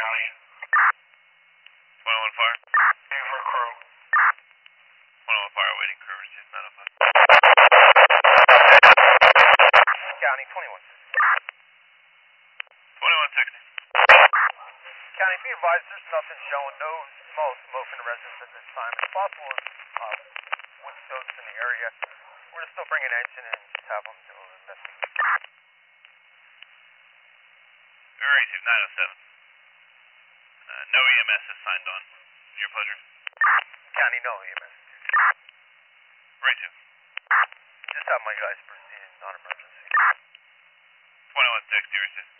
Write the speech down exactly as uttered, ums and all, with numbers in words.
County. twenty-one Fire. Looking for crew. twenty-one Fire, waiting crew, received notified. County, twenty-one. twenty-one sixty. County, be advised, there's nothing showing, no small smoke in the residence at this time. It's possible uh, wood stoves in the area. We're just still bringing an engine and just have them do an investigation. We received nine oh seven. Uh, no E M S is signed on. Your pleasure. County, no E M S. Right two. Just have my guys proceed in non-emergency. twenty-one sixty, received.